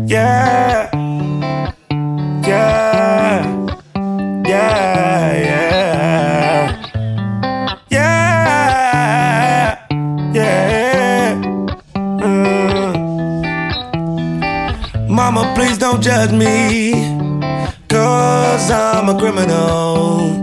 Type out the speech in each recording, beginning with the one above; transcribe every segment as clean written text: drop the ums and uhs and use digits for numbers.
Yeah, yeah, yeah, yeah, yeah, yeah. Mama, please don't judge me, 'cause I'm a criminal.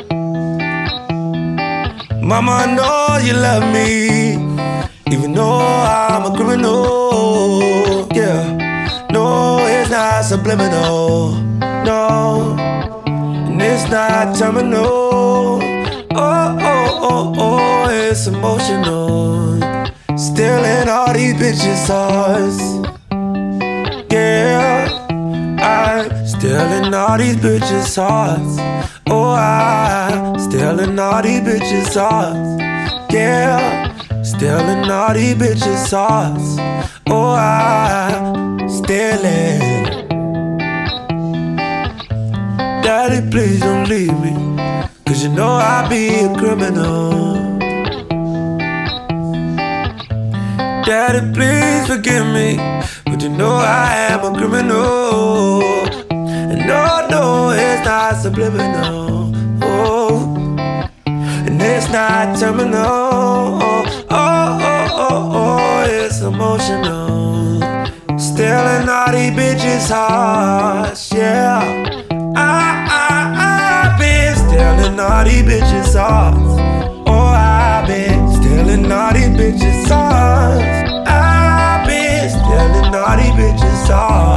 Mama, I know you love me, even though I'm a criminal. Yeah, no, it's not subliminal. No, and it's not terminal. Oh, oh, oh, oh, it's emotional. Stealing all these bitches' hearts. Yeah, I'm stealing all these bitches' hearts. Oh, I'm stealing all these bitches' hearts. Yeah, stealing all these bitches' hearts. Oh, I'm stealing. Daddy, please don't leave me, 'cause you know I'll be a criminal. Daddy, please forgive me, but you know I am a criminal. And no, no, it's not subliminal. Oh, and it's not terminal. Oh, oh, oh, oh, it's emotional. Stealing all these bitches' hearts, yeah. I've been stealing all these bitches' hearts. Oh, I've been stealing all these bitches' hearts. I've been stealing all these bitches' hearts.